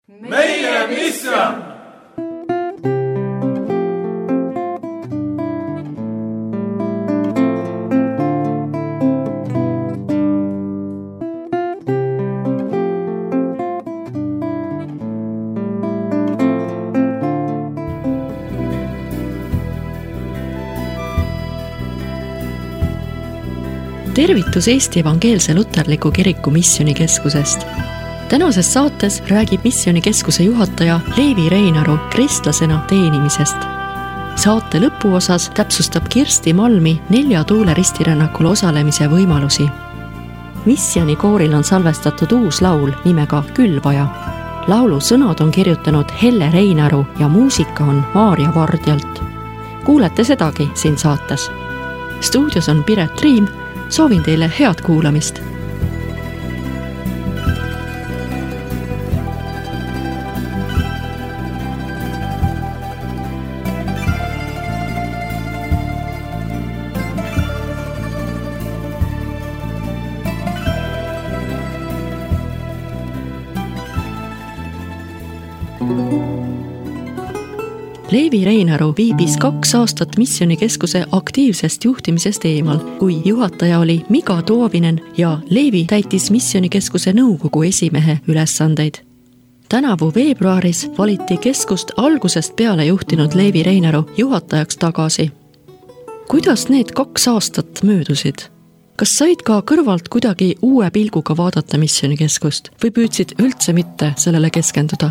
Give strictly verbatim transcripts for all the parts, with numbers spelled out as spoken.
meie missioon! Tervitus Eesti Evangeelse Luterliku Kiriku Missioonikeskusest. Tänases saates räägib Missioonikeskuse juhataja Leevi Reinaru kristlasena teenimisest. Saate lõpuosas täpsustab Kirsti Malmi nelja tuule ristirännakul osalemise võimalusi. Missioonikooril on salvestatud uus laul nimega Külvaja. Laulu sõnad on kirjutanud Helle Reinaru ja muusika on Maarja Vardjalt. Kuulete sedagi siin saates. Stuudios on Piret Riim. Soovin teile head kuulamist. Leevi Reinaru viibis kaks aastat Missioonikeskuse aktiivsest juhtimisest eemal, kui juhataja oli Miga Toovinen ja Leevi täitis Missioonikeskuse nõukogu esimehe ülesandeid. Tänavu veebruaris valiti keskust algusest peale juhtinud Leevi Reinaru juhatajaks tagasi. Kuidas need kaks aastat möödusid? Kas said ka kõrvalt kuidagi uue pilguga vaadata Missioonikeskust või püüdsid üldse mitte sellele keskenduda?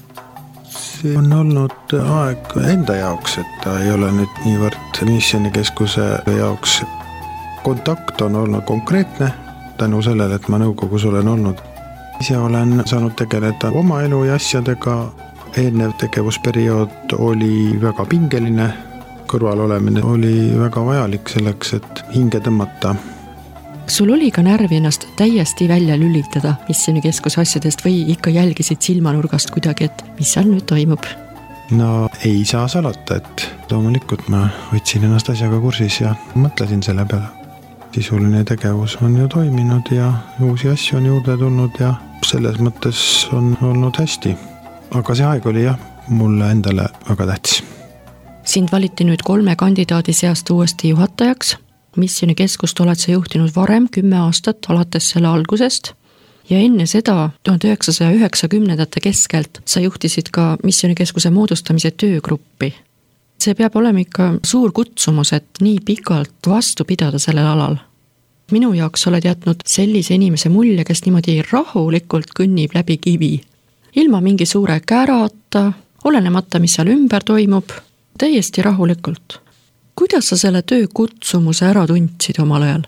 See on olnud aeg enda jaoks, et ta ei ole nüüd niivõrd Missioonikeskuse jaoks. Kontakt on olnud konkreetne tänu sellele, et ma nõukogus olen olnud. Ise olen saanud tegeleda oma elu ja asjadega. Eelnev tegevusperiood oli väga pingeline. Kõrval olemine oli väga vajalik selleks, et hinge tõmmata. Sul oli ka närvi ennast täiesti välja lülitada Missioonikeskuse asjadest või ikka jälgisid silmanurgast kuidagi, et mis seal nüüd toimub? No ei saa salata, et loomulikult ma võtsin ennast asjaga kursis ja mõtlesin selle peale. Sisuline tegevus on ju toiminud ja uusi asju on juurde tulnud ja selles mõttes on olnud hästi. Aga see aeg oli jah, mulle endale väga tähtis. Sind valiti nüüd kolme kandidaadi seast uuesti juhatajaks. Missioonikeskust oled sa juhtinud varem kümme aastat alates selle algusest ja enne seda tuhande üheksasaja üheksakümnendate keskelt sa juhtisid ka Missioonikeskuse moodustamise töögruppi. See peab olema ikka suur kutsumus, et nii pikalt vastu pidada sellel alal. Minu jaoks oled jätnud sellise inimese mulje, kes niimoodi rahulikult kõnnib läbi kivi. Ilma mingi suure kärata, olenemata mis seal ümber toimub, täiesti rahulikult. Kuidas sa selle töö kutsumuse ära tundsid omal ajal?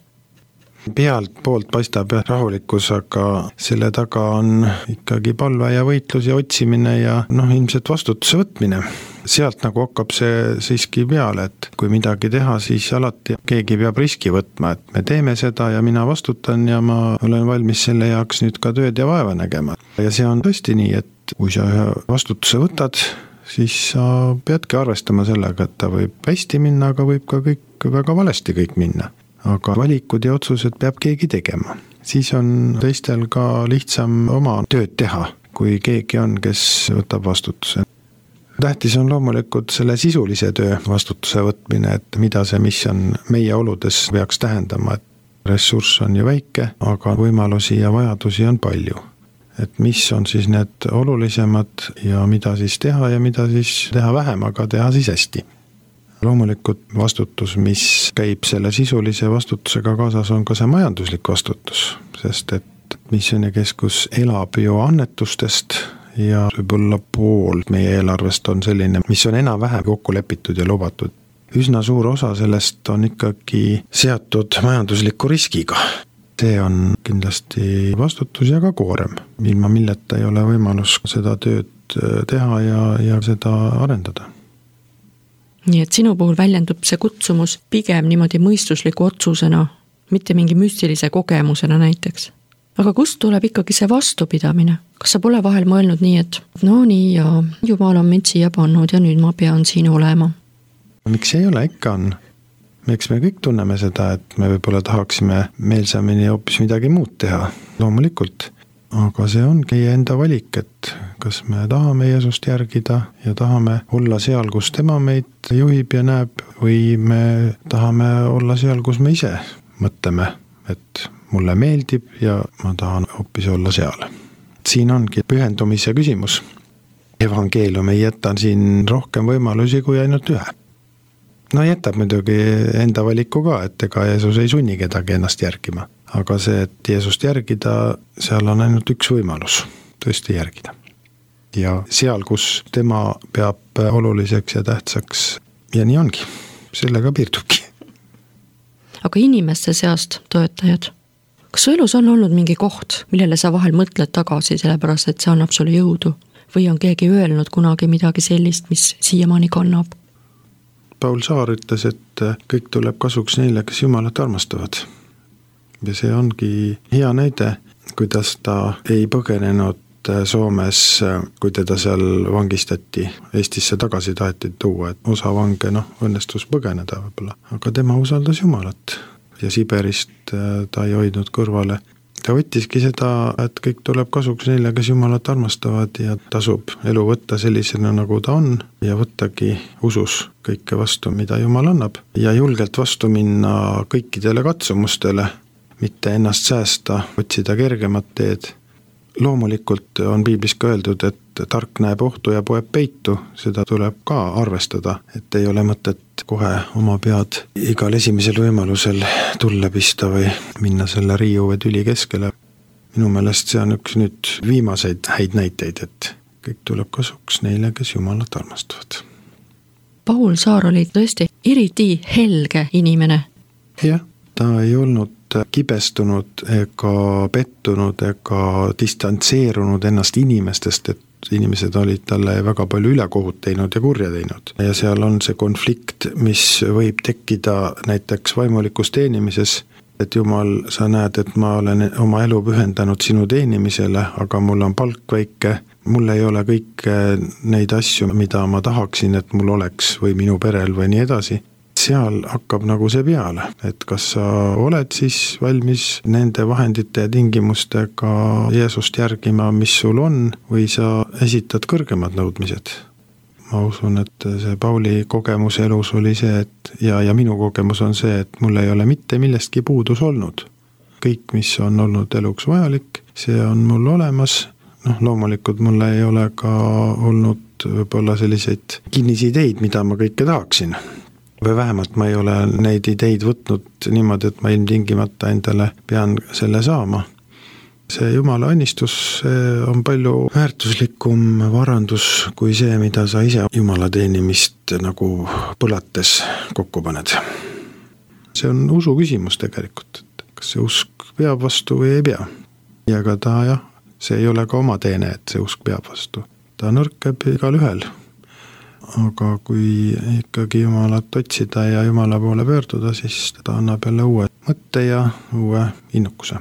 Pealt poolt paistab rahulikkus, aga selle taga on ikkagi palve ja võitlus ja otsimine ja noh, ilmselt vastutuse võtmine. Sealt nagu hakkab see siiski peale, et kui midagi teha, siis alati keegi peab riski võtma, et me teeme seda ja mina vastutan ja ma olen valmis selle jaoks nüüd ka tööd ja vaeva nägema. Ja see on tõesti nii, et kui sa ühe vastutuse võtad, siis sa peadki arvestama sellega, et ta võib hästi minna, aga võib ka kõik väga valesti kõik minna. Aga valikud ja otsused peab keegi tegema. Siis on teistel ka lihtsam oma tööd teha, kui keegi on, kes võtab vastutuse. Tähtis on loomulikult selle sisulise töö vastutuse võtmine, et mida see missioon meie oludes peaks tähendama. Et ressurss on ju väike, aga võimalusi ja vajadusi on palju. Et mis on siis need olulisemad ja mida siis teha ja mida siis teha vähem, aga teha siis hästi. Loomulikult vastutus, mis käib selle sisulise vastutusega kaasas, on ka see majanduslik vastutus, sest et Missioonikeskus elab ju annetustest ja võib-olla pool meie eelarvest on selline, mis on enam vähem kokku lepitud ja lubatud. Üsna suur osa sellest on ikkagi seatud majandusliku riskiga. See on kindlasti vastutus ja ka koorem, ilma milleta ei ole võimalus seda tööd teha ja, ja seda arendada. Nii et sinu puhul väljendub see kutsumus pigem niimoodi mõistusliku otsusena, mitte mingi müstilise kogemusena näiteks. Aga kust tuleb ikkagi see vastupidamine? Kas sa pole vahel mõelnud nii, et no nii ja Jumal on mind siia pannud ja nüüd ma pean siin olema? Miks ei ole, ikka on? Eks me kõik tunneme seda, et me võib-olla tahaksime meelsamini hoopis midagi muud teha, loomulikult. Aga see ongi enda valik, et kas me tahame Jeesust järgida ja tahame olla seal, kus tema meid juhib ja näeb, või me tahame olla seal, kus me ise mõtleme, et mulle meeldib ja ma tahan hoopis olla seal. Siin ongi pühendumise küsimus. Evangeelium ei jäta siin rohkem võimalusi kui ainult ühe. No jätab muidugi enda valiku ka, et ega Jeesus ei sunni kedagi ennast järgima. Aga see, et Jeesust järgida, seal on ainult üks võimalus, tõesti järgida. Ja seal, kus tema peab oluliseks ja tähtsaks, ja nii ongi, sellega piirdubki. Aga inimeste seast toetajad, kas su elus on olnud mingi koht, millele sa vahel mõtled tagasi, sellepärast et see annab sulle jõudu? Või on keegi öelnud kunagi midagi sellist, mis siiamaani kannab? Paul Saar ütles, et kõik tuleb kasuks neile, kes Jumalat armastavad. Ja see ongi hea näide, kuidas ta ei põgenenud Soomes, kui teda seal vangistati. Eestisse tagasi taheti tuua, et osa vange noh, õnnestus põgeneda võib-olla. Aga tema usaldas Jumalat ja Siberist ta ei hoidnud kõrvale. Ta võttiski seda, et kõik tuleb kasuks neile, kes Jumalat armastavad ja tasub elu võtta sellisena, nagu ta on ja võttagi usus kõike vastu, mida Jumal annab ja julgelt vastu minna kõikidele katsumustele, mitte ennast säästa, otsida kergemat teed. Loomulikult on piiblis ka öeldud, et tark näeb ohtu ja poeb peitu, seda tuleb ka arvestada, et ei ole mõtet kohe oma pead igal esimesel võimalusel tulla pista või minna selle riiu või tüli keskele. Minu meelest see on üks nüüd viimaseid häid näiteid, et kõik tuleb kasuks neile, kes Jumalat armastavad. Paul Saar oli tõesti eriti helge inimene. Jah, ta ei olnud kibestunud ega pettunud ega distantseerunud ennast inimestest, et inimesed olid talle väga palju ülekohut teinud ja kurja teinud. Ja seal on see konflikt, mis võib tekkida näiteks vaimulikus teenimises, et Jumal, sa näed, et ma olen oma elu pühendanud sinu teenimisele, aga mul on palk väike, mul ei ole kõik neid asju, mida ma tahaksin, et mul oleks või minu perel või nii edasi. Seal hakkab nagu see peale, et kas sa oled siis valmis nende vahendite ja tingimustega Jeesust järgima, mis sul on, või sa esitad kõrgemad nõudmised. Ma usun, et see Pauli kogemus elus oli see, et ja, ja minu kogemus on see, et mul ei ole mitte millestki puudus olnud. Kõik, mis on olnud eluks vajalik, see on mul olemas. Noh, loomulikult mul ei ole ka olnud võib-olla selliseid kinnisi ideid, mida ma kõike tahaksin. Või vähemalt ma ei ole neid ideid võtnud niimoodi, et ma ilmtingimata endale pean selle saama. See Jumala õnnistus see on palju väärtuslikum varandus kui see, mida sa ise Jumala teenimist nagu põlates kokku paned. See on usu küsimus tegelikult, et kas see usk peab vastu või ei pea. Ja ka ta jah, see ei ole ka oma teene, et see usk peab vastu. Ta nõrkeb igal ühel. Aga kui ikkagi Jumalat otsida ja Jumala poole pöörduda, siis ta annab jälle uue mõtte ja uue innukuse.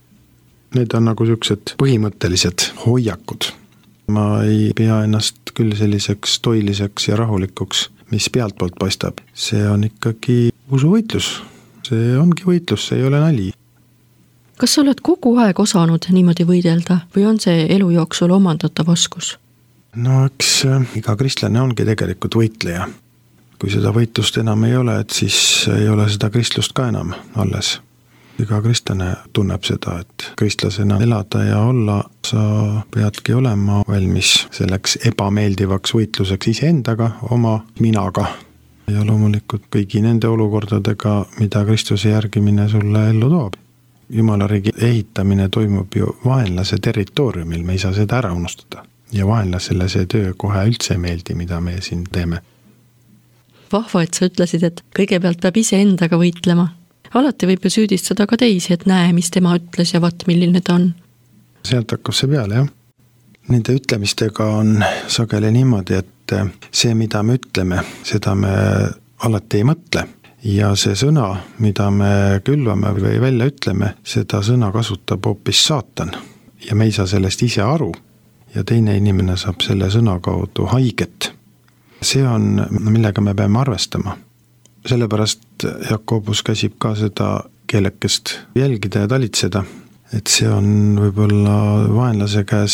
Need on nagu sellised põhimõttelised hoiakud. Ma ei pea ennast küll selliseks toiliseks ja rahulikuks, mis pealtpoolt paistab. See on ikkagi usuvõitlus. See ongi võitlus, see ei ole nali. Kas sa oled kogu aeg osanud niimoodi võidelda või on see elu jooksul omandatav oskus? No eks iga kristlane ongi tegelikult võitleja. Kui seda võitlust enam ei ole, et siis ei ole seda kristlust ka enam alles. Iga kristlane tunneb seda, et kristlasena elada ja olla, sa peadki olema valmis selleks ebameeldivaks võitluseks iseendaga, oma minaga. Ja loomulikult kõigi nende olukordadega, mida Kristuse järgimine sulle ellu toob. Jumala riigi ehitamine toimub ju vaenlase territooriumil, me ei saa seda ära unustada. Ja vaenlasele see töö kohe üldse meeldi, mida me siin teeme. Vahva, et sa ütlesid, et kõigepealt peab ise endaga võitlema. Alati võib ju süüdistada ka teisi, et näe, mis tema ütles ja vaat, milline ta on. Sealt hakkab see peale, jah. Nende ütlemistega on sageli niimoodi, et see, mida me ütleme, seda me alati ei mõtle. Ja see sõna, mida me külvame või välja ütleme, seda sõna kasutab hoopis saatan. Ja me ei saa sellest ise aru. Ja teine inimene saab selle sõna kaudu haiget. See on, millega me peame arvestama. Sellepärast Jakobus käsib ka seda keelekest jälgida ja talitseda, et see on võib-olla vaenlase käes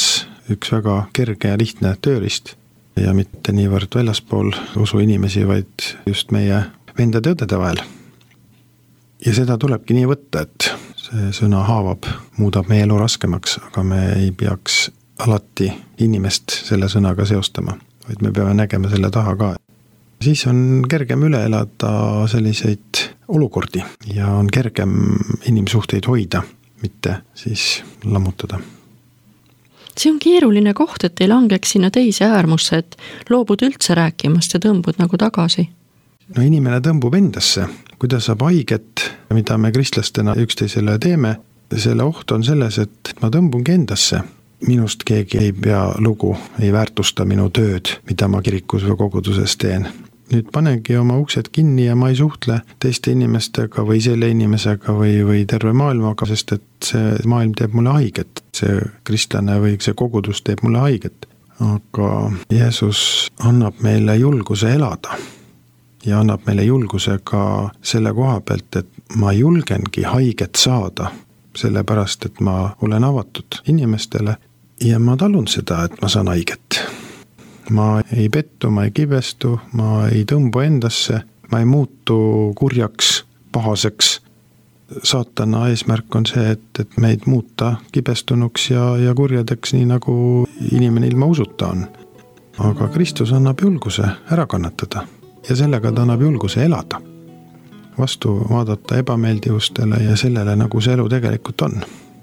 üks väga kerge ja lihtne tööriist ja mitte niivõrd väljaspool usu inimesi, vaid just meie vendade õdede vahel. Ja seda tulebki nii võtta, et see sõna haavab, muudab meie elu raskemaks, aga me ei peaks alati inimest selle sõnaga seostama, vaid me peame nägema selle taha ka. Siis on kergem üle elada selliseid olukordi ja on kergem inimsuhteid hoida, mitte siis lammutada. See on keeruline koht, et ei langeks sinna teise äärmusse, et loobud üldse rääkimast ja tõmbud nagu tagasi. No inimene tõmbub endasse, kui ta saab haiget, mida me kristlastena üksteisele teeme, selle oht on selles, et ma tõmbungi endasse. Minust keegi ei pea lugu, ei väärtusta minu tööd, mida ma kirikus või koguduses teen. Nüüd panengi oma uksed kinni ja ma ei suhtle teiste inimestega või selle inimesega või, või terve maailmaga, sest et see maailm teeb mulle haiget. See kristlane või see kogudus teeb mulle haiget. Aga Jeesus annab meile julguse elada ja annab meile julguse ka selle koha pealt, et ma julgengi haiget saada, sellepärast, et ma olen avatud inimestele ja ma talun seda, et ma saan haiget. Ma ei pettu, ma ei kibestu, ma ei tõmbu endasse, ma ei muutu kurjaks, pahaseks. Saatana eesmärk on see, et, et meid muuta kibestunuks ja, ja kurjadeks, nii nagu inimene ilma usuta on. Aga Kristus annab julguse ära kannatada ja sellega ta annab julguse elada. Vastu vaadata ebameeldivustele ja sellele, nagu see elu tegelikult on.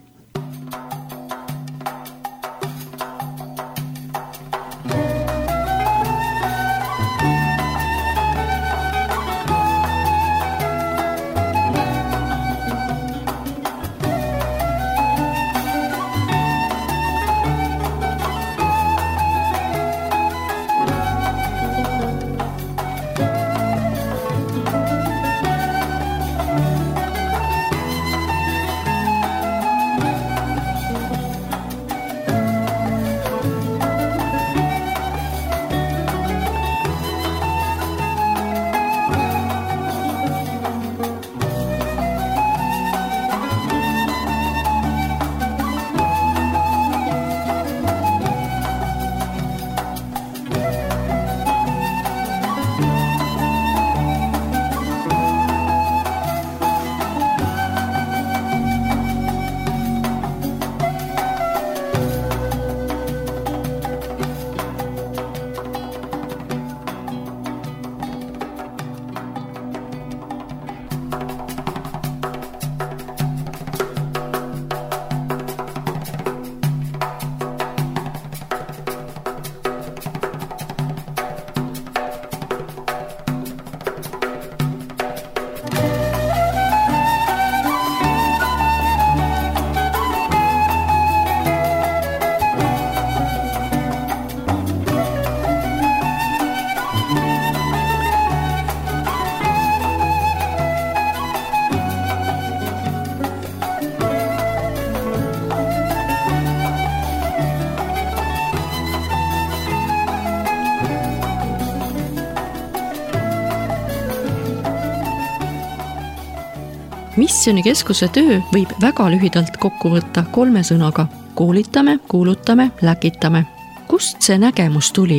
Missionikeskuse töö võib väga lühidalt kokku võtta kolme sõnaga. Koolitame, kuulutame, läkitame. Kust see nägemus tuli?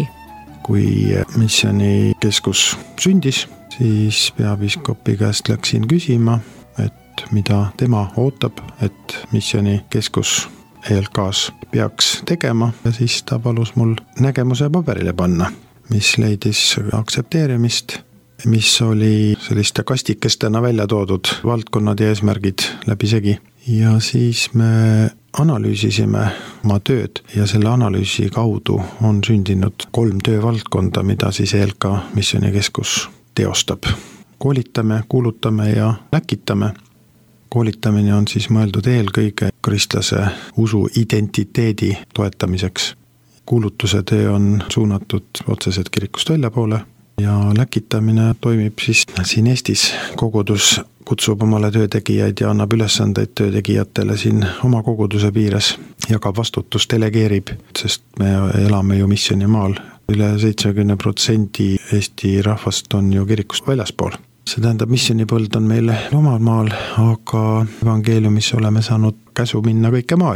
Kui missionikeskus sündis, siis peapiiskopi käest läksin küsima, et mida tema ootab, et missionikeskus E L K-s peaks tegema ja siis ta palus mul nägemuse paberile panna, mis leidis aktsepteerimist, mis oli selliste kastikestena välja toodud valdkonnad ja eesmärgid läbisegi. Ja siis me analüüsisime oma tööd ja selle analüüsi kaudu on sündinud kolm töövaldkonda, mida siis E L K missionikeskus teostab. Koolitame, kuulutame ja läkitame. Koolitamine on siis mõeldud eelkõige kristlase usu identiteedi toetamiseks. Kuulutuse töö on suunatud otseselt kirikust väljapoole ja läkitamine toimib siis siin Eestis. Kogudus kutsub omale töötegijaid ja annab ülesandeid töötegijatele siin oma koguduse piires, jagab vastutust, delegeerib, sest me elame ju missionimaal. Üle seitsekümmend protsenti Eesti rahvast on ju kirikust väljaspool. See tähendab, missionipõld on meil omal maal, aga evangeeliumis oleme saanud käsu minna kõike maailma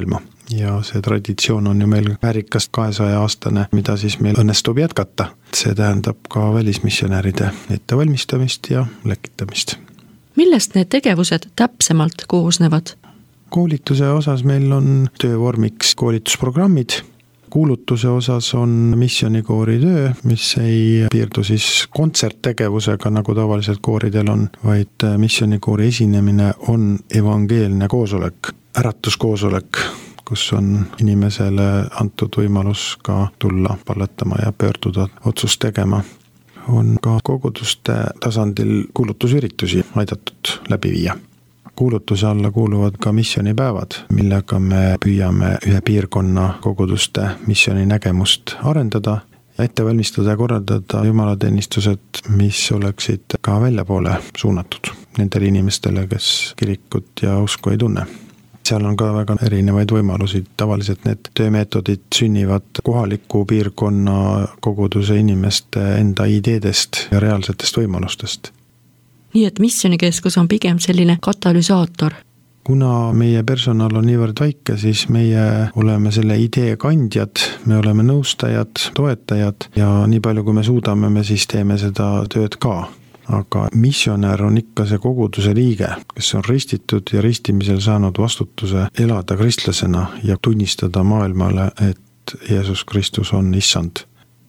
ja see traditsioon on ju meil väärikas kahesaja aastane, mida siis meil õnnestub jätkata. See tähendab ka välismissionäride ettevalmistamist ja läkitamist. Millest need tegevused täpsemalt koosnevad? Koolituse osas meil on töövormiks koolitusprogrammid. Kuulutuse osas on missionikoori töö, mis ei piirdu siis kontserttegevusega, nagu tavaliselt kooridel on, vaid missionikoori esinemine on evangeelne koosolek, äratuskoosolek, kus on inimesele antud võimalus ka tulla palletama ja pöörduda otsust tegema. On ka koguduste tasandil kuulutusüritusi aidatud läbi viia. Kuulutuse alla kuuluvad ka missionipäevad, millega me püüame ühe piirkonna koguduste missioni nägemust arendada ja ette valmistada ja korraldada jumalateenistused, mis oleksid ka väljapoole suunatud nendele inimestele, kes kirikut ja usku ei tunne. Seal on ka väga erinevaid võimalusi, tavaliselt need töömeetodid sünnivad kohaliku piirkonna koguduse inimeste enda ideedest ja reaalsetest võimalustest. Nii et missionikeskus on pigem selline katalüsaator. Kuna meie personal on niivõrd väike, siis meie oleme selle idee kandjad, me oleme nõustajad, toetajad ja nii palju kui me suudame, me siis teeme seda tööd ka. Aga missionär on ikka see koguduse liige, kes on ristitud ja ristimisel saanud vastutuse elada kristlasena ja tunnistada maailmale, et Jeesus Kristus on issand.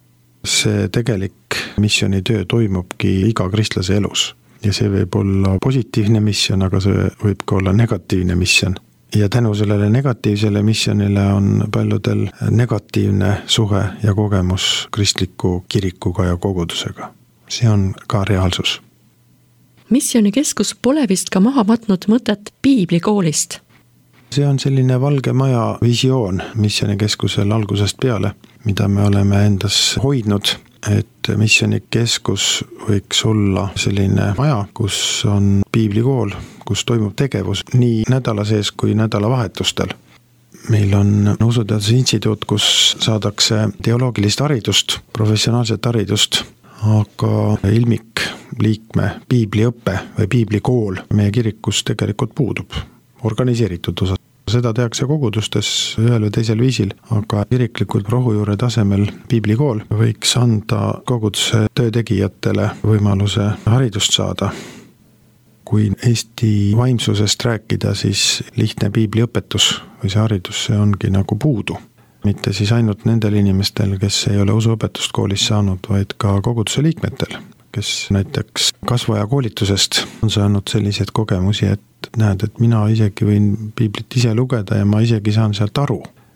See tegelik missionitöö toimubki iga kristlase elus. Ja see võib olla positiivne missioon, aga see võib ka olla negatiivne missioon. Ja tänu sellele negatiivsele missionile on paljudel negatiivne suhe ja kogemus kristliku kirikuga ja kogudusega. See on ka reaalsus. Missionikeskus pole vist ka maha matnud mõtet piiblikoolist. See on selline valge maja visioon missionikeskusel algusest peale, mida me oleme endas hoidnud, et missionikeskus võiks olla selline maja, kus on piiblikool, kus toimub tegevus nii nädala sees kui nädalavahetustel. Meil on usuteaduse instituut, kus saadakse teoloogilist haridust, professionaalset haridust, aga ilmik liikme piibliõppe või piiblikool meie kirikus tegelikult puudub, organiseeritud osa. Seda tehakse kogudustes ühel või teisel viisil, aga kiriklikult rohujuure tasemel piiblikool võiks anda koguduse töötegijatele võimaluse haridust saada. Kui Eesti vaimsusest rääkida, siis lihtne piibliõpetus või see haridus, see ongi nagu puudu. Mitte siis ainult nendel inimestel, kes ei ole usuõpetust koolis saanud, vaid ka koguduse liikmetel, kes näiteks kasvaja koolitusest on saanud selliseid kogemusi, et näed, et mina isegi võin piiblit ise lugeda ja ma isegi saan sealt aru.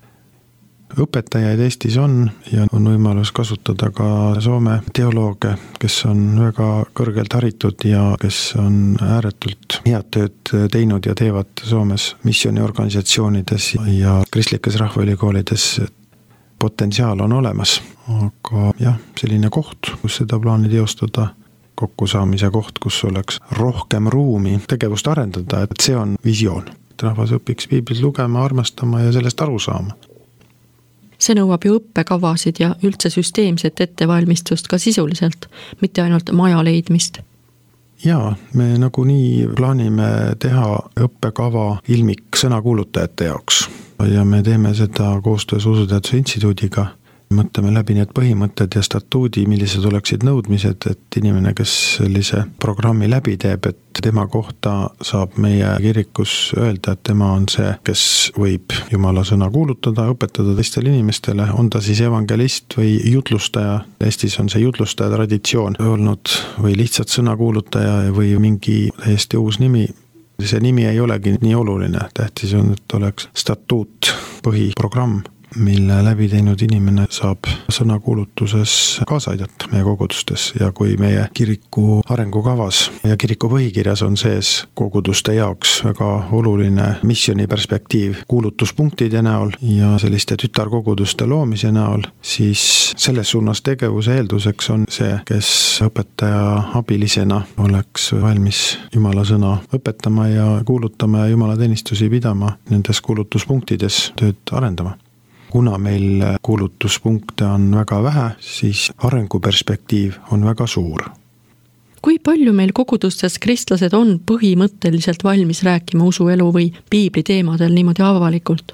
Õpetajaid Eestis on ja on võimalus kasutada ka Soome teolooge, kes on väga kõrgelt haritud ja kes on ääretult head tööd teinud ja teevad Soomes missioniorganisatsioonides ja kristlikes rahvaülikoolides. Potentsiaal on olemas, aga jah, selline koht, kus seda plaani teostada, kokkusaamise koht, kus oleks rohkem ruumi tegevust arendada, et see on visioon. Et rahvas õpiks piiblit lugema, armastama ja sellest aru saama. See nõuab ju õppekavasid ja üldse süsteemset ettevalmistust ka sisuliselt, mitte ainult maja leidmist. Jaa, me nagunii plaanime teha õppekava ilmik sõnakuulutajate jaoks ja me teeme seda koostöös Usuteaduse instituudiga. Mõtleme läbi need põhimõtted ja statuudi, millised oleksid nõudmised, et inimene, kes sellise programmi läbi teeb, et tema kohta saab meie kirikus öelda, et tema on see, kes võib Jumala sõna kuulutada, õpetada teistele inimestele, on ta siis evangelist või jutlustaja. Eestis on see jutlustaja traditsioon olnud või lihtsalt sõna kuulutaja või mingi täiesti uus nimi. See nimi ei olegi nii oluline, tähtis on, et oleks statuut, põhiprogramm, mille läbi teinud inimene saab sõnakuulutuses kaasa aidata meie kogudustes ja kui meie kiriku arengukavas ja kiriku põhikirjas on sees koguduste jaoks väga oluline missioni perspektiiv kuulutuspunktide näol ja selliste tütarkoguduste loomise näol, siis selles suunas tegevuse eelduseks on see, kes õpetaja abilisena oleks valmis Jumala sõna õpetama ja kuulutama ja Jumala teenistusi pidama nendes kuulutuspunktides tööd arendama. Kuna meil kuulutuspunkte on väga vähe, siis arenguperspektiiv on väga suur. Kui palju meil kogudustes kristlased on põhimõtteliselt valmis rääkima usuelu või piibli teemadel niimoodi avalikult?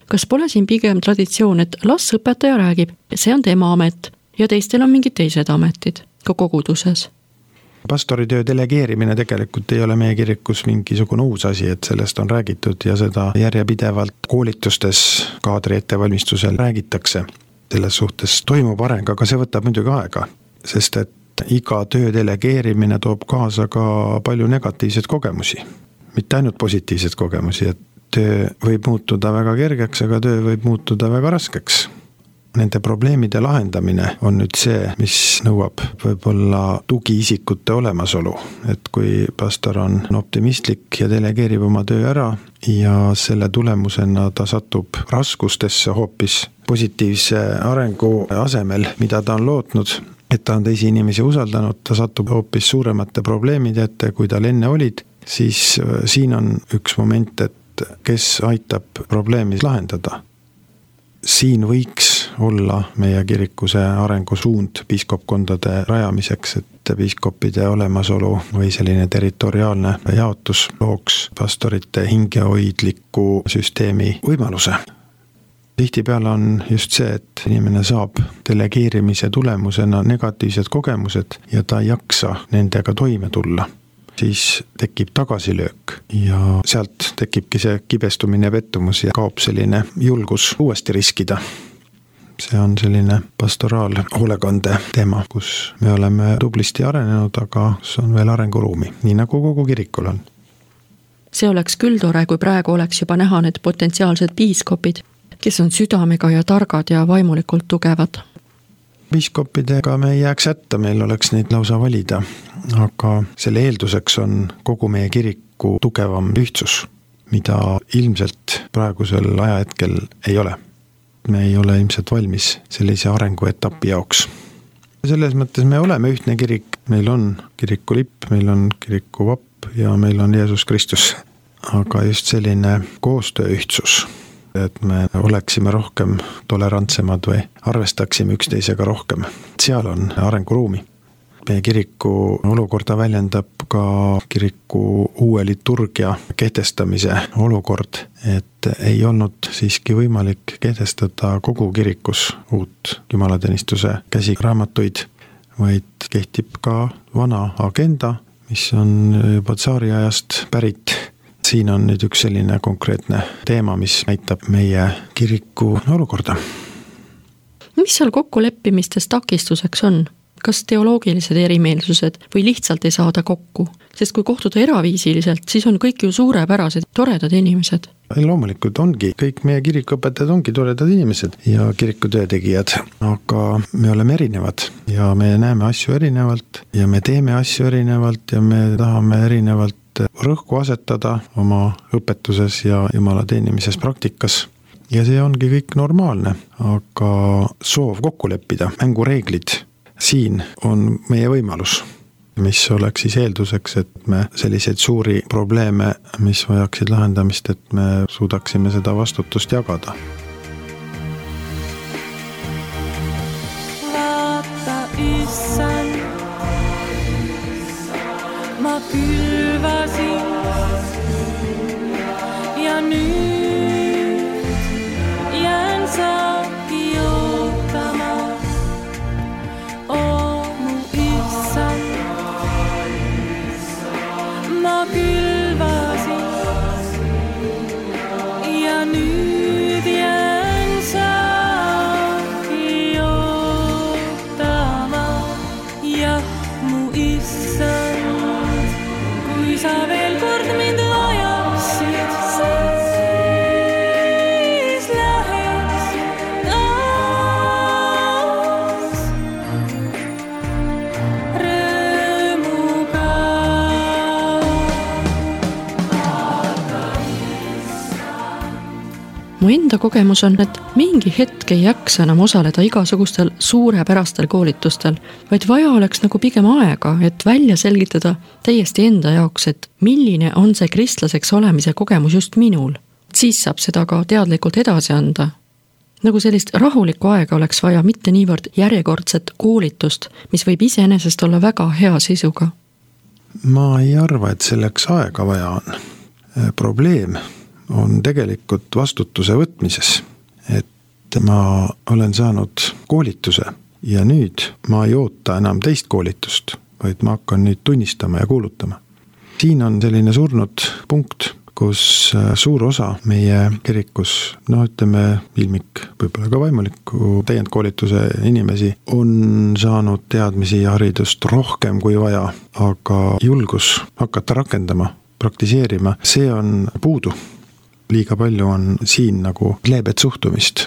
kas pole siin pigem traditsioon, et las õpetaja räägib, see on tema amet ja teistel on mingid teised ametid, ka koguduses? Pastoritöö delegeerimine tegelikult ei ole meie kirikus mingisugune uus asi, et sellest on räägitud ja seda järjepidevalt koolitustes kaadri ettevalmistusel räägitakse. Selles suhtes toimub areng, aga see võtab muidugi aega, sest et iga töö delegeerimine toob kaasa ka palju negatiivseid kogemusi. Mitte ainult positiivseid kogemusi, et töö võib muutuda väga kergeks, aga töö võib muutuda väga raskeks. Nende probleemide lahendamine on nüüd see, mis nõuab võib-olla tugiisikute olemasolu, et kui pastor on optimistlik ja delegeerib oma töö ära ja selle tulemusena ta satub raskustesse hoopis positiivse arengu asemel, mida ta on lootnud, et ta on teisi inimesi usaldanud, ta satub hoopis suuremate probleemide ette, kui tal enne olid, siis siin on üks moment, et kes aitab probleemi lahendada. Siin võiks olla meie kirikuse arengu suund piiskopkondade rajamiseks, et piiskopide olemasolu või selline territoriaalne jaotus looks pastorite hingehoidliku süsteemi võimaluse. Tihtipeale on just see, et inimene saab delegeerimise tulemusena negatiivsed kogemused ja ta ei jaksa nendega toime tulla. Siis tekib tagasilöök ja sealt tekibki see kibestumine, pettumus ja kaob selline julgus uuesti riskida. See on selline pastoraal hoolekande teema, kus me oleme tublisti arenenud, aga see on veel arenguruumi, nii nagu kogu kirikul on. See oleks küll tore, kui praegu oleks juba näha need potentsiaalsed piiskopid, kes on südamega ja targad ja vaimulikult tugevad. Piiskopidega me ei jääks hätta, meil oleks neid lausa valida, aga selle eelduseks on kogu meie kiriku tugevam ühtsus, mida ilmselt praegusel ajahetkel ei ole. Me ei ole ilmselt valmis sellise arenguetapi jaoks. Selles mõttes me oleme ühtne kirik, meil on kiriku lipp, meil on kiriku vapp ja meil on Jeesus Kristus, aga just selline koostööühtsus, et me oleksime rohkem tolerantsemad või arvestaksime üksteisega rohkem. Seal on arenguruumi. Meie kiriku olukorda väljendab ka kiriku uue liturgia kehtestamise olukord, et ei olnud siiski võimalik kehtestada kogu kirikus uut jumalateenistuse käsiraamatuid, vaid kehtib ka vana agenda, mis on juba tsaariajast pärit. Siin on nüüd üks selline konkreetne teema, mis näitab meie kiriku olukorda. Mis seal kokkuleppimistes takistuseks on? Kas teoloogilised erimeelsused või lihtsalt ei saada kokku? Sest kui kohtuda eraviisiliselt, siis on kõik ju suurepärased, toredad inimesed. Loomulikult ongi, kõik meie kirikuõpetajad ongi toredad inimesed ja kirikutöötegijad, aga me oleme erinevad ja me näeme asju erinevalt ja me teeme asju erinevalt ja me tahame erinevalt rõhku asetada oma õpetuses ja jumala teenimises praktikas. Ja see ongi kõik normaalne, aga soov kokku leppida, mängureeglid, siin on meie võimalus, mis oleks siis eelduseks, et me selliseid suuri probleeme, mis vajaksid lahendamist, et me suudaksime seda vastutust jagada. Vaata issand, ma külvasin ja nüüd jään saaki ootama. O mu issand, ma külvasin ja nüüd jään saaki ootama. Jah, mu issand, kui sa veel kord mind vajasid, siis läheks taas rõõmuga. Mu enda kogemus on, et mingi hetk ei jaksa enam osaleda igasugustel suurepärastel koolitustel, vaid vaja oleks nagu pigem aega, et välja selgitada täiesti enda jaoks, et milline on see kristlaseks olemise kogemus just minul. Siis saab seda ka teadlikult edasi anda. Nagu sellist rahulikku aega oleks vaja, mitte niivõrd järjekordset koolitust, mis võib iseenesest olla väga hea sisuga. Ma ei arva, et selleks aega vaja on. Probleem on tegelikult vastutuse võtmises, et ma olen saanud koolituse ja nüüd ma ei oota enam teist koolitust, vaid ma hakkan nüüd tunnistama ja kuulutama. Siin on selline surnud punkt, kus suur osa meie kirikus, no ütleme ilmik, võib-olla ka vaimuliku täiendkoolituse inimesi on saanud teadmisi ja haridust rohkem kui vaja, aga julgus hakata rakendama, praktiseerima, see on puudu. Liiga palju on siin nagu leebet suhtumist.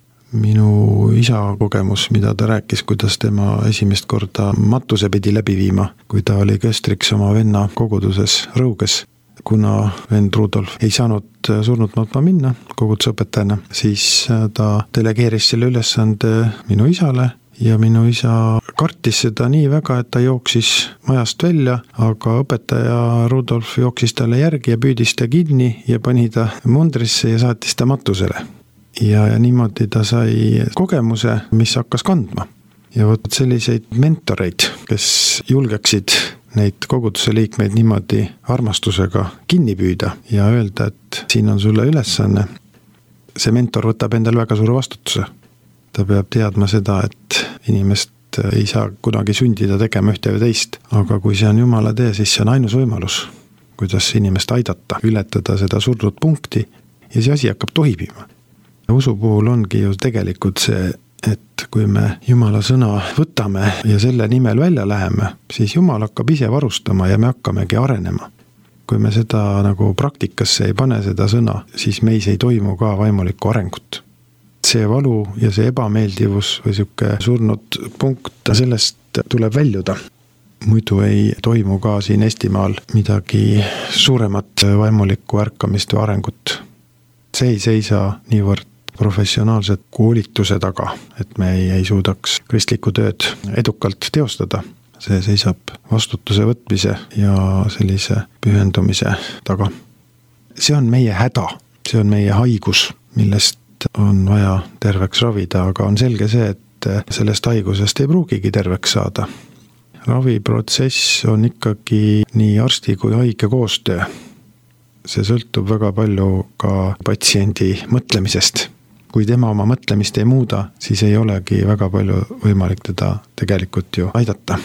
Minu isa kogemus, mida ta rääkis, kuidas tema esimest korda matuse pidi läbi viima, kui ta oli köstriks oma venna koguduses Rõuges. Kuna vend Rudolf ei saanud surnud matma minna kogudusõpetajana, siis ta delegeeris selle ülesande minu isale ja minu isa kartis seda nii väga, et ta jooksis majast välja, aga õpetaja Rudolf jooksis talle järgi ja püüdis ta kinni ja pani ta mundrisse ja saatis ta matusele. Ja, ja niimoodi ta sai kogemuse, mis hakkas kandma. Ja võt selliseid mentoreid, kes julgeksid neid koguduse liikmeid niimoodi armastusega kinni püüda ja öelda, et siin on sulle ülesanne. See mentor võtab endal väga suure vastutuse. Ta peab teadma seda, et inimest ei saa kunagi sundida tegema ühte või teist, aga kui see on Jumala tee, siis see on ainus võimalus, kuidas inimest aidata, ületada seda surnud punkti ja see asi hakkab toimima. Usu puhul ongi ju tegelikult see, et kui me Jumala sõna võtame ja selle nimel välja läheme, siis Jumal hakkab ise varustama ja me hakkamegi arenema. Kui me seda nagu praktikasse ei pane seda sõna, siis meis ei toimu ka vaimulikku arengut. See valu ja see ebameeldivus või siuke surnud punkt, sellest tuleb väljuda. Muidu ei toimu ka siin Eestimaal midagi suuremat vaimulikku ärkamist või arengut. See ei seisa niivõrd professionaalsed koolituse taga, et me ei, ei suudaks kristlikku tööd edukalt teostada. See seisab vastutuse võtmise ja sellise pühendumise taga. See on meie häda, see on meie haigus, millest on vaja terveks ravida, aga on selge see, et sellest haigusest ei pruugigi terveks saada. Raviprotsess on ikkagi nii arsti kui haige koostöö. See sõltub väga palju ka patsiendi mõtlemisest. Kui tema oma mõtlemist ei muuda, siis ei olegi väga palju võimalik teda tegelikult ju aidata.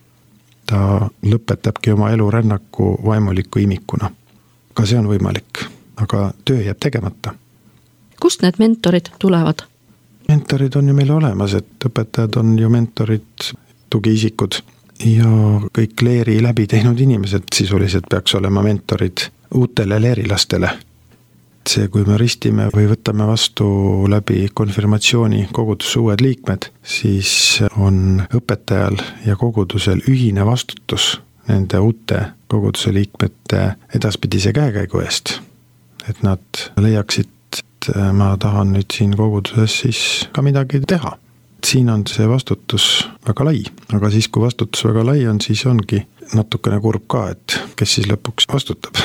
Ta lõpetabki oma elu rännaku vaimuliku imikuna. Ka see on võimalik, aga töö jääb tegemata. Kust need mentorid tulevad? Mentorid on ju meil olemas, et õpetajad on ju mentorid, tugiisikud ja kõik leeri läbi teinud inimesed sisuliselt peaks olema mentorid uutele leerilastele. See, kui me ristime või võtame vastu läbi konfirmatsiooni koguduse uued liikmed, siis on õpetajal ja kogudusel ühine vastutus nende uute koguduse liikmete edaspidise käekäigu eest. Et nad leiaksid, et ma tahan nüüd siin koguduses siis ka midagi teha. Siin on see vastutus väga lai, aga siis kui vastutus väga lai on, siis ongi natukene kurb ka, et kes siis lõpuks vastutab.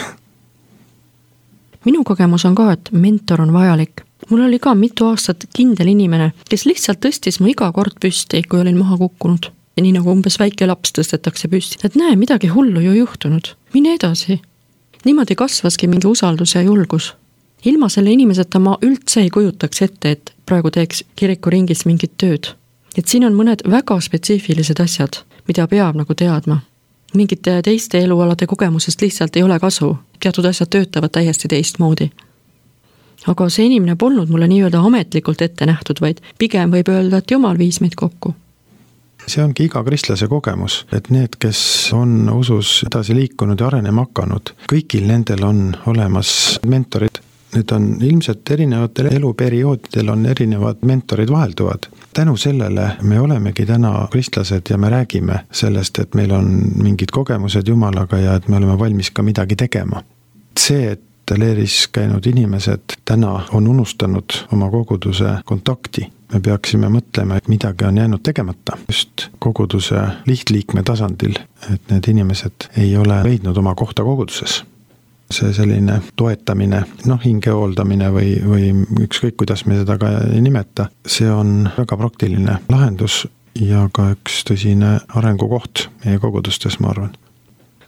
Minu kogemus on ka, et mentor on vajalik. Mul oli ka mitu aastat kindel inimene, kes lihtsalt tõstis mu iga kord püsti, kui olin maha kukkunud. Ja nii nagu umbes väike laps tõstetakse püsti. Et näe, midagi hullu ju juhtunud. Mine edasi. Niimoodi kasvaski mingi usaldus ja julgus. Ilma selle inimeseta ma üldse ei kujutaks ette, et praegu teeks kiriku ringis mingit tööd. Et siin on mõned väga spetsiifilised asjad, mida peab nagu teadma. Mingite teiste elualade kogemusest lihtsalt ei ole kasu. Teatud asjad töötavad täiesti teistmoodi. Aga see inimene polnud mulle nii-öelda ametlikult ette nähtud, vaid pigem võib öelda, et Jumal viis meid kokku. See ongi iga kristlase kogemus, et need, kes on usus edasi liikunud ja arenema hakanud, kõigil nendel on olemas mentorid. Need on ilmselt erinevatel eluperioodidel on erinevad mentorid vahelduvad. Tänu sellele me olemegi täna kristlased ja me räägime sellest, et meil on mingid kogemused Jumalaga ja et me oleme valmis ka midagi tegema. See, et leeris käinud inimesed täna on unustanud oma koguduse kontakti. Me peaksime mõtlema, et midagi on jäänud tegemata just koguduse lihtliikme tasandil, et need inimesed ei ole leidnud oma kohta koguduses. See selline toetamine, noh hinge hooldamine või, või ükskõik kuidas me seda ka ei nimeta, see on väga praktiline lahendus ja ka üks tõsine arengukoht meie kogudustes, ma arvan.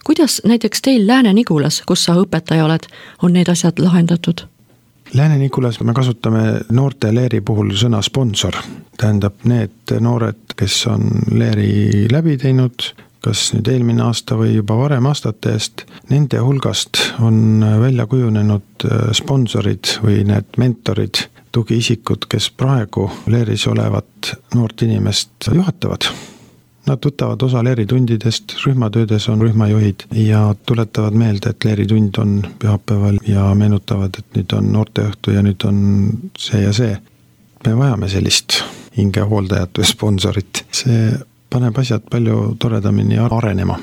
kuidas näiteks teil Lääne-Nigulas, kus sa õpetaja oled, on need asjad lahendatud? Lääne-Nigulas me kasutame noorte leeri puhul sõna sponsor. Tähendab need noored, kes on leeri läbi teinud, kas nüüd eelmine aasta või juba varem aastate eest, nende hulgast on välja kujunenud sponsorid või need mentorid, tugiisikud, kes praegu leeris olevat noort inimest juhatavad. Nad võtavad osa leeritundidest, rühmatöödes on rühmajuhid ja tuletavad meelde, et leeritund on pühapäeval ja meenutavad, et nüüd on noorteõhtu ja nüüd on see ja see. Me vajame sellist hingehooldajat või sponsorit. See paneb asjad palju toredamini arenema.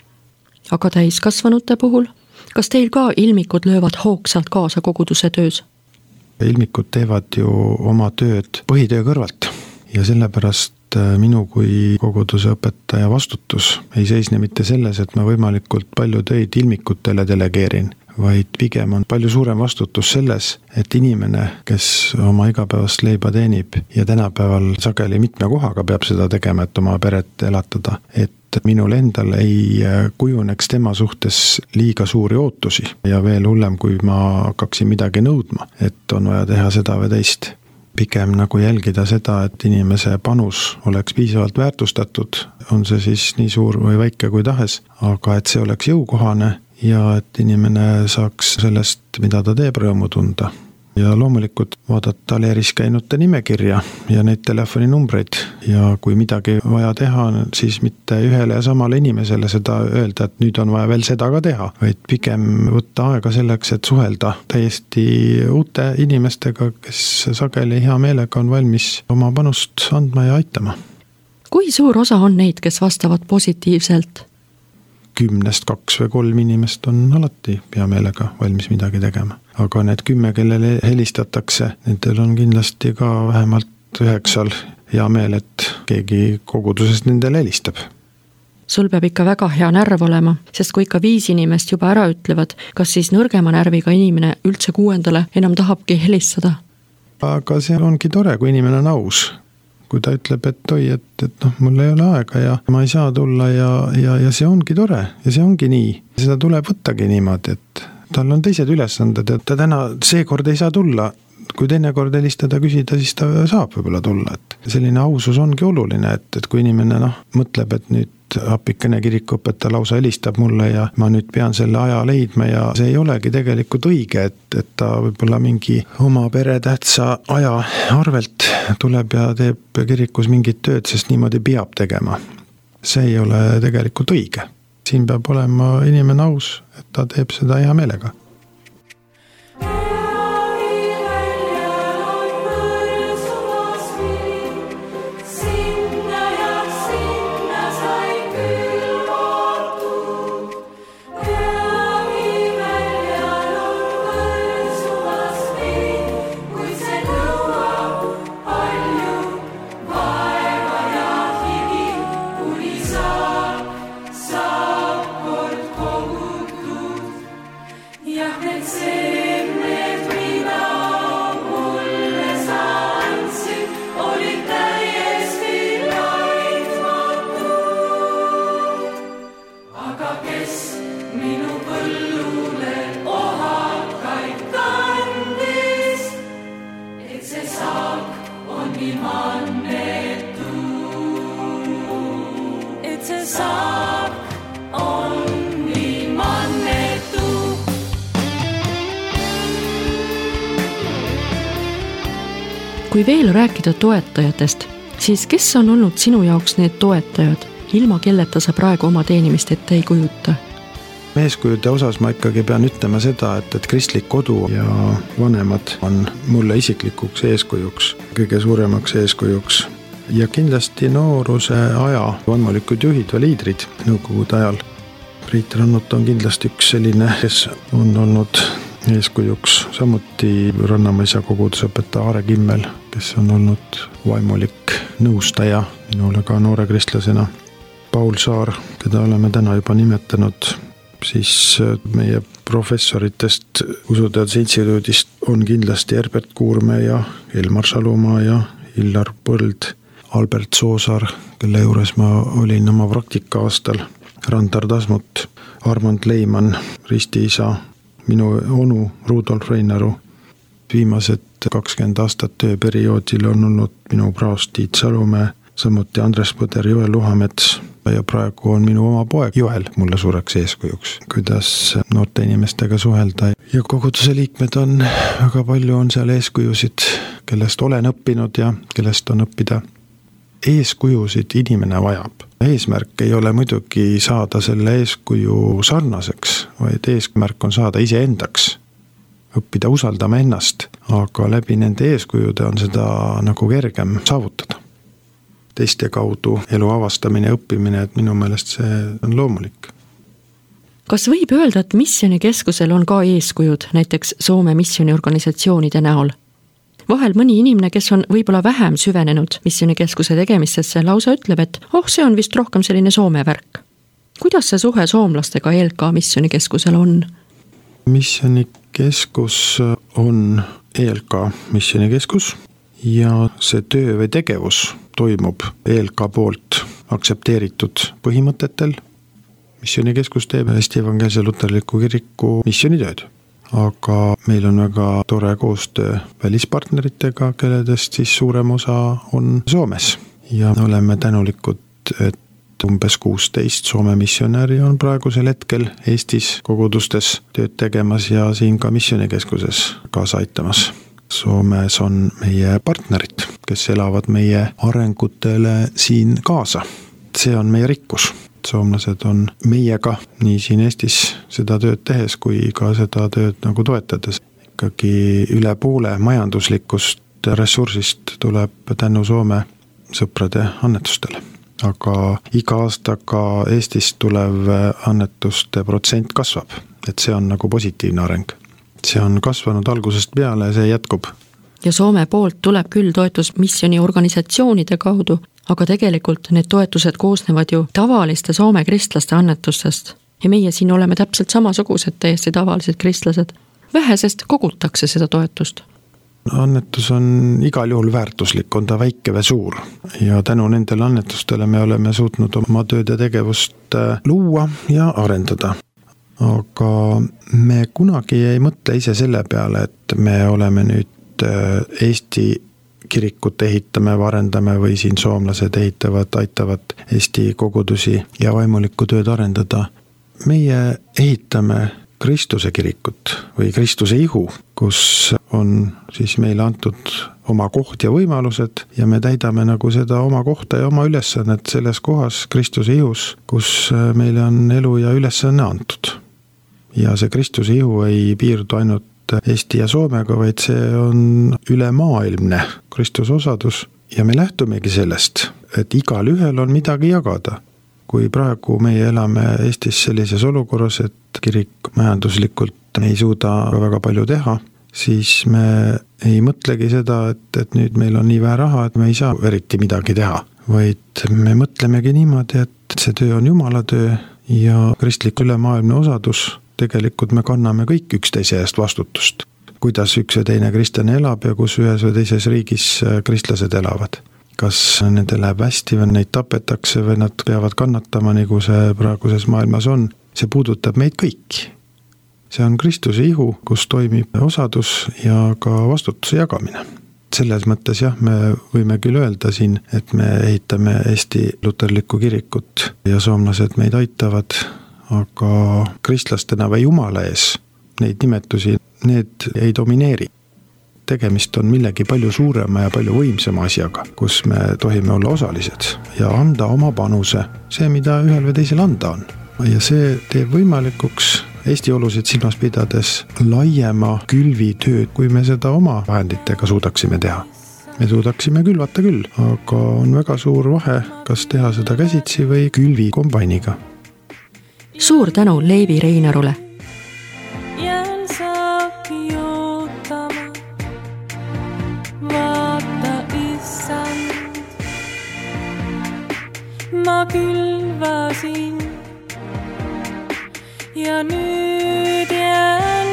Aga täiskasvanute puhul? Kas teil ka ilmikud löövad hoogsalt kaasa koguduse töös? Ilmikud teevad ju oma tööd põhitöö kõrvalt ja sellepärast minu kui koguduse õpetaja vastutus ei seisne mitte selles, et ma võimalikult palju töid ilmikutele delegeerin, vaid pigem on palju suurem vastutus selles, et inimene, kes oma igapäevast leiba teenib ja tänapäeval sageli mitme kohaga peab seda tegema, et oma peret elatada, et minul endal ei kujuneks tema suhtes liiga suuri ootusi ja veel hullem, kui ma hakkaksin midagi nõudma, et on vaja teha seda või teist. Pigem nagu jälgida seda, et inimese panus oleks piisavalt väärtustatud, on see siis nii suur või väike kui tahes, aga et see oleks jõukohane ja et inimene saaks sellest, mida ta teeb, rõõmu tunda. Ja loomulikult vaadata leeris käinute nimekirja ja neid telefoninumbreid ja kui midagi vaja teha, siis mitte ühele ja samale inimesele seda öelda, et nüüd on vaja veel seda ka teha, vaid pigem võtta aega selleks, et suhelda täiesti uute inimestega, kes sageli hea meelega on valmis oma panust andma ja aitama. Kui suur osa on neid, kes vastavad positiivselt? Kümnest kaks või kolm inimest on alati hea meelega valmis midagi tegema. Aga need kümme, kellele helistatakse, nendel on kindlasti ka vähemalt üheksal hea meel, et keegi kogudusest nendele helistab. Sul peab ikka väga hea närv olema, sest kui ikka viis inimest juba ära ütlevad, kas siis nõrgema närviga inimene üldse kuuendale enam tahabki helistada? Aga see ongi tore, kui inimene on aus. Kui ta ütleb, et oi, et, et noh, mul ei ole aega ja ma ei saa tulla ja, ja, ja see ongi tore ja see ongi nii. Seda tuleb võttagi niimoodi, et tal on teised ülesanded, et ta täna seekord ei saa tulla. Kui teine kord helistada küsida, siis ta saab võib-olla tulla. Et selline ausus ongi oluline, et, et kui inimene noh, mõtleb, et nüüd appikene kirikuõpetaja lausa helistab mulle ja ma nüüd pean selle aja leidma ja see ei olegi tegelikult õige, et, et ta võib-olla mingi oma pere tähtsa aja arvelt tuleb ja teeb kirikus mingit tööd, sest niimoodi peab tegema. See ei ole tegelikult õige. Siin peab olema inimene aus, et ta teeb seda hea meelega. Kui veel rääkida toetajatest, siis kes on olnud sinu jaoks need toetajad, ilma kelleta sa praegu oma teenimist ette ei kujuta? Eeskujude osas ma ikkagi pean ütlema seda, et, et kristlik kodu ja vanemad on mulle isiklikuks eeskujuks, kõige suuremaks eeskujuks. Ja kindlasti nooruse aja vanmulikud juhid või liidrid nõukogude ajal. Priit Rannut on kindlasti üks selline, kes on olnud eeskujuks, samuti Rannamaisa kogudusõpetaja Aare Kimmel, kes on olnud vaimulik nõustaja minule ka noore kristlasena. Paul Saar, keda oleme täna juba nimetanud, siis meie professoritest usuteaduse instituudist on kindlasti Herbert Kuurme ja Elmar Salumaa ja Illar Põld, Albert Soosaar, kelle juures ma olin oma praktika aastal Randar Tasmut, Armand Leiman, ristiisa, minu onu Rudolf Reinaru. Viimased kakskümmend aastat tööperioodil on olnud minu praost Tiit Salumäe, samuti Andres Põder, Joel Luhamets ja praegu on minu oma poeg Joel mulle suureks eeskujuks, kuidas noorte inimestega suhelda. Ja koguduse liikmed on, väga palju on seal eeskujusid, kellest olen õppinud ja kellest on õppida. Eeskujusid inimene vajab. Eesmärk ei ole muidugi saada selle eeskuju sarnaseks, vaid eesmärk on saada iseendaks, õppida usaldama ennast, aga läbi nende eeskujude on seda nagu kergem saavutada. Teiste kaudu elu avastamine ja õppimine, et minu meelest see on loomulik. Kas võib öelda, et missionikeskusel on ka eeskujud, näiteks Soome missioniorganisatsioonide näol? Vahel mõni inimene, kes on võib-olla vähem süvenenud missionikeskuse tegemistesse, lausa ütleb, et oh, see on vist rohkem selline Soome värk. Kuidas see suhe soomlastega E L K missionikeskusel on? Missionikeskus on E L K missionikeskus ja see töö või tegevus toimub E L K poolt aktsepteeritud põhimõtetel. Missionikeskus teeb Eesti Evangeelse Luterliku Kiriku missioonitööd. Aga meil on väga tore koostöö välispartneritega, kelledest siis suurem osa on Soomes. Ja oleme tänulikud, et umbes kuusteist Soome missionäri on praegusel hetkel Eestis kogudustes tööd tegemas ja siin ka missionikeskuses kaasa aitamas. Soomes on meie partnerid, kes elavad meie arengutele siin kaasa. See on meie rikkus. Soomlased on meiega nii siin Eestis seda tööd tehes kui ka seda tööd nagu toetades. Ikkagi üle poole majanduslikust ressursist tuleb tänu Soome sõprade annetustele. Aga iga aastaga Eestist tulev annetuste protsent kasvab, et see on nagu positiivne areng. See on kasvanud algusest peale ja see jätkub. Ja Soome poolt tuleb küll toetus missioni organisatsioonide kaudu, aga tegelikult need toetused koosnevad ju tavaliste Soome kristlaste annetustest. Ja meie siin oleme täpselt samasugused, täiesti tavalised kristlased. Vähesest kogutakse seda toetust. Annetus on igal juhul väärtuslik, on ta väike või suur. Ja tänu nendele annetustele me oleme suutnud oma tööd ja tegevust luua ja arendada. Aga me kunagi ei mõtle ise selle peale, et me oleme nüüd Eesti kirikut ehitame, varendame või siin soomlased ehitavad, aitavad Eesti kogudusi ja vaimulikku tööd arendada. Meie ehitame Kristuse kirikut või Kristuse ihu, kus on siis meile antud oma koht ja võimalused ja me täidame nagu seda oma kohta ja oma ülesannet selles kohas Kristuse ihus, kus meile on elu ja ülesanne antud. Ja see Kristuse ihu ei piirdu ainult Eesti ja Soomega, vaid see on ülemaailmne Kristuse osadus ja me lähtumegi sellest, et igal ühel on midagi jagada. Kui praegu meie elame Eestis sellises olukorras, et kirik majanduslikult ei suuda väga palju teha, siis me ei mõtlegi seda, et, et nüüd meil on nii vähe raha, et me ei saa eriti midagi teha, vaid me mõtlemegi niimoodi, et see töö on Jumala töö ja kristlik ülemaailmne osadus. Tegelikult me kanname kõik üksteise eest vastutust, kuidas üks või teine kristlane elab ja kus ühes või teises riigis kristlased elavad. Kas nende läheb hästi või neid tapetakse või nad peavad kannatama, nagu see praeguses maailmas on, see puudutab meid kõiki. See on Kristuse ihu, kus toimib osadus ja ka vastutuse jagamine. Selles mõttes jah, me võime küll öelda siin, et me ehitame Eesti Luterlikku kirikut ja soomlased meid aitavad, aga kristlastena või Jumala ees neid nimetusi, need ei domineeri. Tegemist on millegi palju suurema ja palju võimsama asjaga, kus me tohime olla osalised ja anda oma panuse, see, mida ühel või teisel anda on. Ja see teeb võimalikuks Eesti olusid silmas pidades laiema külvi tööd, kui me seda oma vahenditega suudaksime teha. Me suudaksime külvata küll, aga on väga suur vahe, kas teha seda käsitsi või külvi kombainiga. Suur tänu Leevi Reinarule. Jään saaki ootama, vaata issand. Ma külvasin ja nüüd jään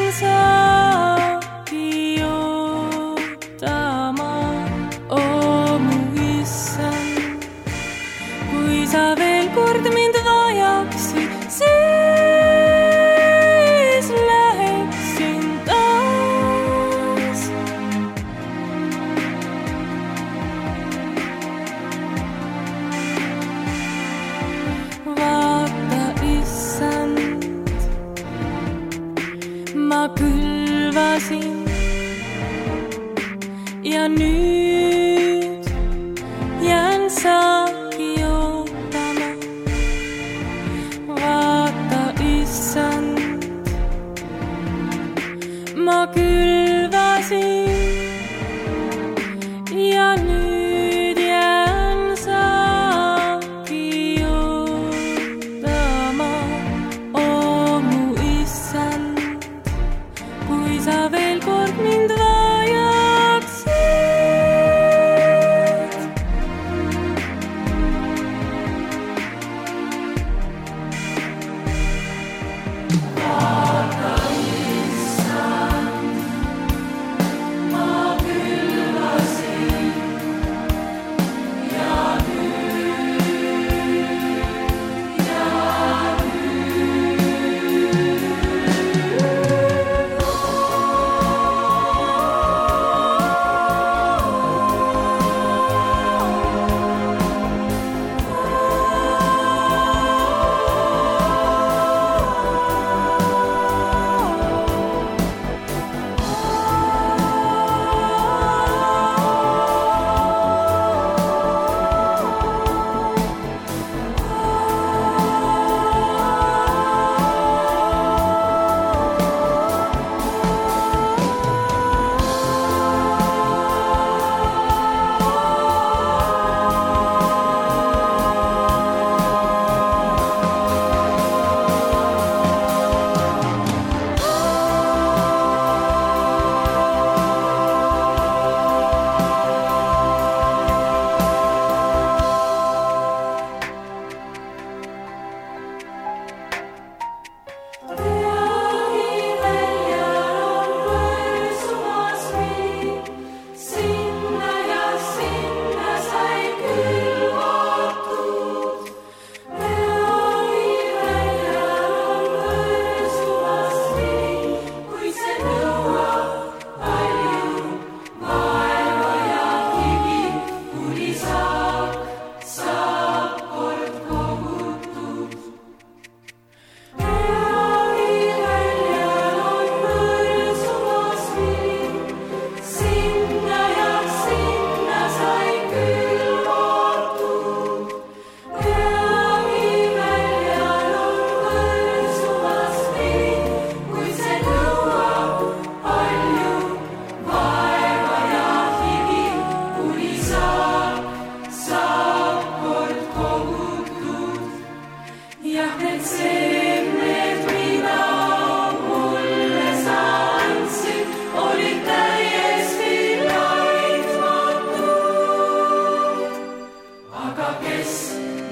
saaki ootama, oo mu issand. Kui sa veel kord mind vajaksid,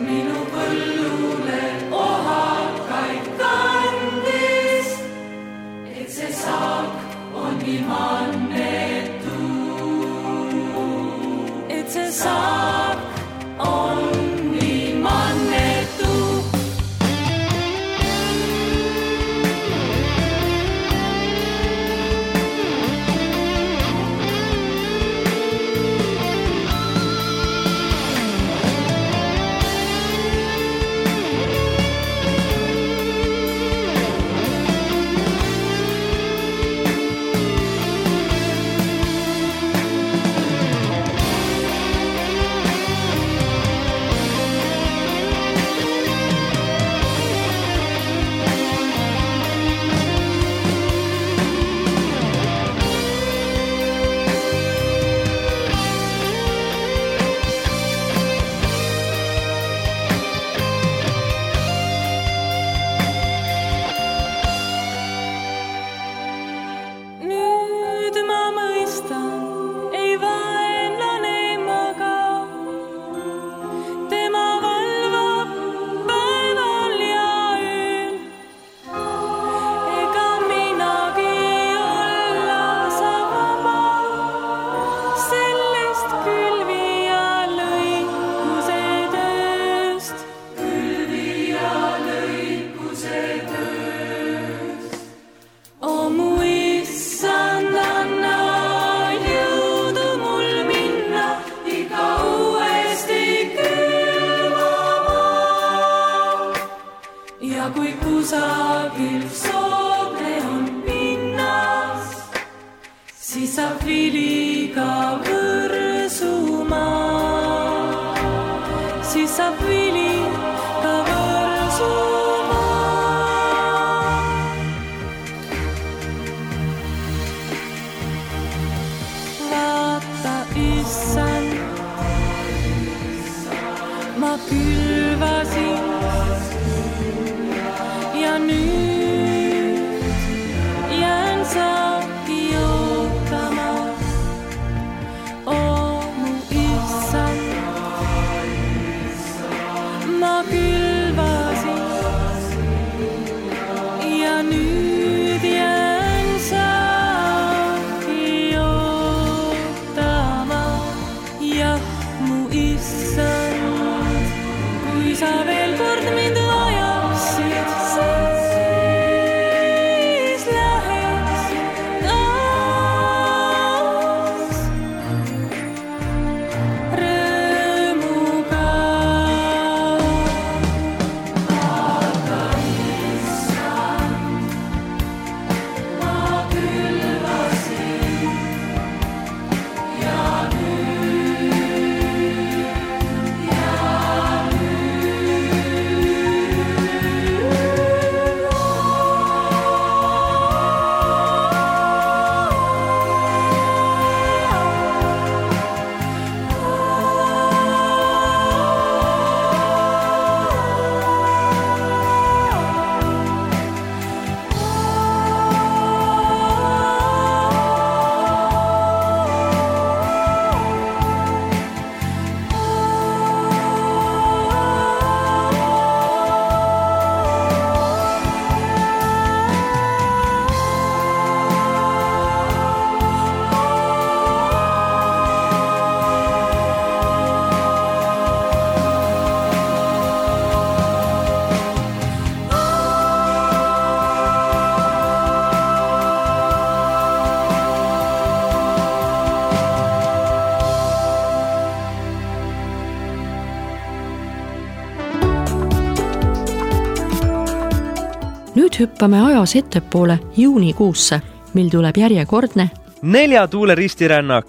minu põllule ohakaid kandis, et see saak on nii mannetu, et see saak on nii mannetu. Kui kusagil soogne on pinnas, siis saab viliga võrsuma, siis saab viliga võrsuma. Vaata, issand, ma külvasin ja nüüd jään saaki ootama. Oo mu issand, ma külvasin ja nüüd jään saaki ootama. Jah, mu issand, kui sa veel kord mind vajaksid, siis läheks taas rõõmuga. Aga issand, ma külvasin ja nüüd ja Nüüd hüppame ajas ettepoole juunikuusse, mil tuleb järjekordne Nelja tuule ristirännak.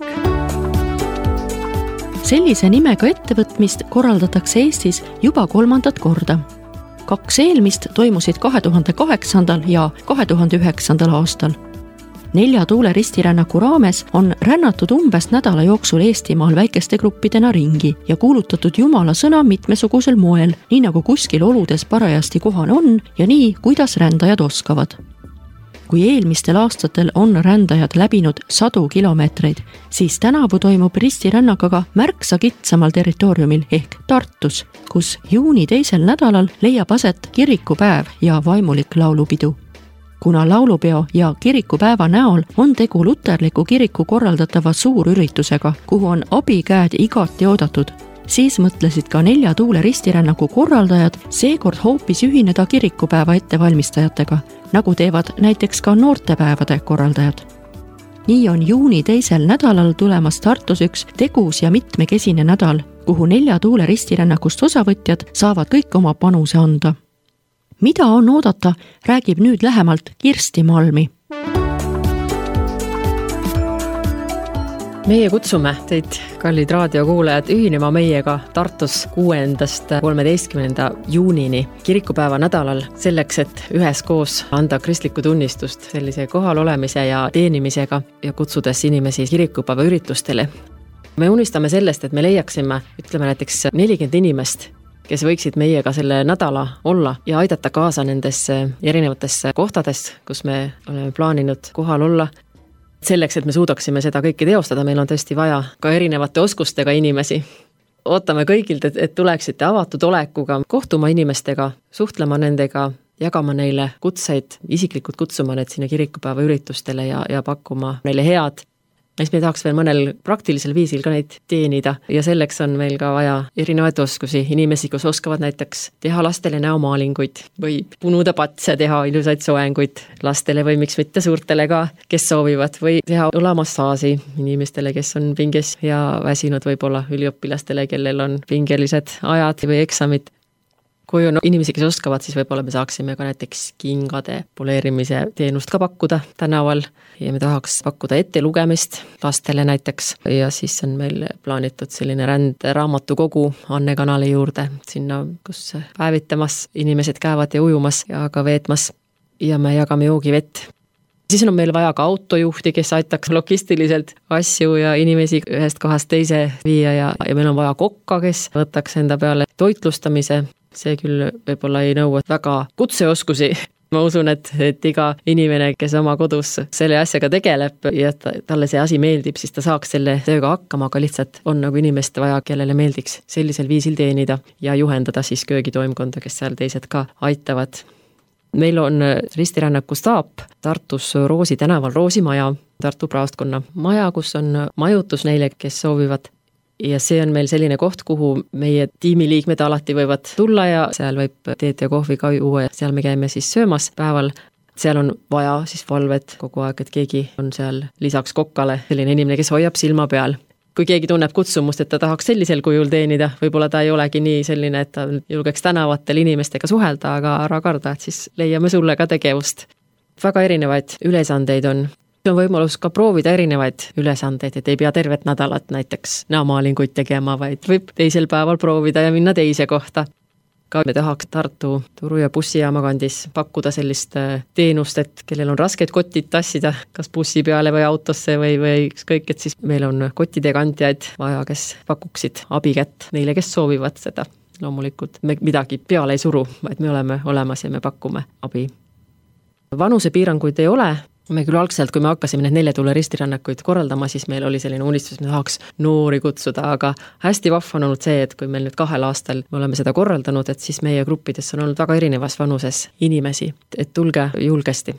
Sellise nimega ettevõtmist korraldatakse Eestis juba kolmandat korda. Kaks eelmist toimusid kahe tuhande kaheksandal ja kahe tuhande üheksandal aastal. Nelja tuule ristirännaku raames on rännatud umbes nädala jooksul Eestimaal väikeste gruppidena ringi ja kuulutatud Jumala sõna mitmesugusel moel, nii nagu kuskil oludes parajasti kohane on ja nii, kuidas rändajad oskavad. kui eelmistel aastatel on rändajad läbinud sadu kilomeetreid, siis tänavu toimub ristirännakaga märksa kitsamal territooriumil ehk Tartus, kus juuni teisel nädalal leiab aset kirikupäev ja vaimulik laulupidu. Kuna laulupeo ja kirikupäeva näol on tegu luterliku kiriku korraldatava suurüritusega, kuhu on abikäed igati oodatud, siis mõtlesid ka Nelja Tuule ristirännaku korraldajad seekord hoopis ühineda kirikupäeva ettevalmistajatega, nagu teevad näiteks ka noortepäevade korraldajad. Nii on juuni teisel nädalal tulemas Tartus üks tegus ja mitmekesine nädal, kuhu Nelja Tuule ristirännakust osavõtjad saavad kõik oma panuse anda. Mida on oodata, räägib nüüd lähemalt Kirsti Malmi. Meie kutsume teid, kallid raadiokuulajad, ühinema meiega Tartus kuuendast kolmeteistkümnenda juunini kirikupäeva nädalal selleks, et üheskoos anda kristlikku tunnistust sellise kohal olemise ja teenimisega ja kutsudes inimesi kirikupäeva üritustele. Me unistame sellest, et me leiaksime, ütleme näiteks nelikümmend inimest, kes võiksid meiega selle nädala olla ja aidata kaasa nendesse erinevatesse kohtades, kus me oleme plaaninud kohal olla. Selleks, et me suudaksime seda kõike teostada, meil on tõesti vaja ka erinevate oskustega inimesi. Ootame kõigilt, et, et tuleksite avatud olekuga, kohtuma inimestega, suhtlema nendega, jagama neile kutseid, isiklikult kutsuma need sinna kirikupäeva üritustele ja, ja pakkuma neile head. Siis me tahaks veel mõnel praktilisel viisil ka neid teenida ja selleks on meil ka vaja erinevaid oskusi. Inimesi, kes oskavad näiteks teha lastele näomaalinguid või punuda patse, teha ilusaid soenguid lastele või miks mitte suurtele ka, kes soovivad, või teha õlamassaaži inimestele, kes on pinges ja väsinud, võib-olla üliõpilastele, kellel on pingelised ajad või eksamid. Kui on inimesi, kes oskavad, siis võib-olla me saaksime ka näiteks kingade poleerimise teenust ka pakkuda tänaval ja me tahaks pakkuda ette lugemist lastele näiteks ja siis on meil plaanitud selline ränderaamatukogu Anne kanali juurde sinna, kus päevitamas inimesed käivad ja ujumas ja ka veetmas ja me jagame joogivett. Siis on meil vaja ka autojuhti, kes aitaks logistiliselt asju ja inimesi ühest kohast teise viia ja, ja meil on vaja kokka, kes võtaks enda peale toitlustamise. See küll võib-olla ei nõua väga kutseoskusi. Ma usun, et, et iga inimene, kes oma kodus selle asjaga tegeleb ja talle see asi meeldib, siis ta saaks selle tööga hakkama, aga lihtsalt on nagu inimest vaja, kellele meeldiks sellisel viisil teenida ja juhendada siis köögitoimkonda, kes seal teised ka aitavad. Meil on ristirännaku staap Tartus Roosi tänaval Roosimaja, Tartu praostkonna maja, kus on majutus neile, kes soovivad. Ja see on meil selline koht, kuhu meie tiimiliikmed alati võivad tulla ja seal võib teed ja kohvi ka juua ja seal me käime siis söömas päeval. Seal on vaja siis valvet kogu aeg, et keegi on seal lisaks kokkale selline inimene, kes hoiab silma peal. Kui keegi tunneb kutsumust, et ta tahaks sellisel kujul teenida, võib-olla ta ei olegi nii selline, et ta julgeks tänavatel inimestega suhelda, aga ära karda, et siis leiame sulle ka tegevust. Väga erinevaid ülesandeid on. On võimalus ka proovida erinevaid ülesandeid, et ei pea tervet nädalat näiteks näomaalinguid tegema, vaid võib teisel päeval proovida ja minna teise kohta. Ka me tahaks Tartu Turu- ja bussijaama kandis pakkuda sellist teenust, et kellel on rasked kotid tassida, kas bussi peale või autosse või, või ükskõik, et siis meil on kottide kandjaid vaja, kes pakuksid abikätt neile, kes soovivad seda. Loomulikult me midagi peale ei suru, vaid me oleme olemas ja me pakume abi. Vanusepiiranguid ei ole. Me küll algselt, kui me hakkasime need Nelja Tuule ristirännakuid korraldama, siis meil oli selline unistus, me tahaks noori kutsuda, aga hästi vahva on olnud see, et kui meil nüüd kahel aastal me oleme seda korraldanud, et siis meie gruppides on olnud väga erinevas vanuses inimesi, et tulge julgesti.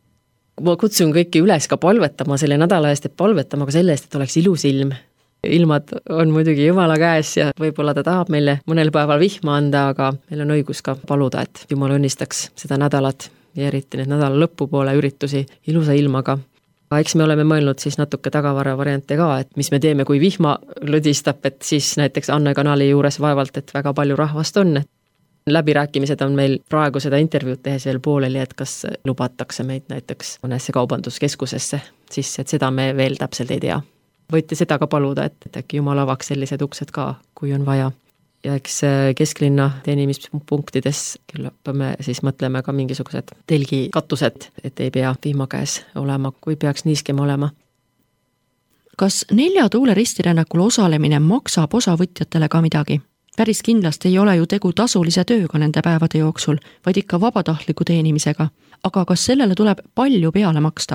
Ma kutsun kõiki üles ka palvetama selle nädala eest, et palvetama ka selle eest, et oleks ilus ilm. Ilmad on muidugi Jumala käes ja võib-olla ta tahab meile mõnel päeval vihma anda, aga meil on õigus ka paluda, et Jumal õnnistaks seda nädalat ja eriti need nädala lõpupoole üritusi ilusa ilmaga. Eks me oleme mõelnud siis natuke tagavara variante ka, et mis me teeme, kui vihma lõdistab, et siis näiteks Anne kanali juures vaevalt, et väga palju rahvast on. Läbirääkimised on meil praegu seda intervjuud tehes veel pooleli, et kas lubatakse meid näiteks mõnesse kaubanduskeskusesse sisse, et seda me veel täpselt ei tea. Võite seda ka paluda, et äkki Jumal avaks sellised uksed ka, kui on vaja. Ja eks kesklinna teenimispunktides küll me siis mõtleme ka mingisugused telgi katused, et ei pea vihma käes olema, kui peaks niiskema olema. Kas Nelja Tuule ristirännakul osalemine maksab osavõtjatele ka midagi? päris kindlasti ei ole ju tegu tasulise tööga nende päevade jooksul, vaid ikka vabatahtliku teenimisega. Aga kas sellele tuleb palju peale maksta?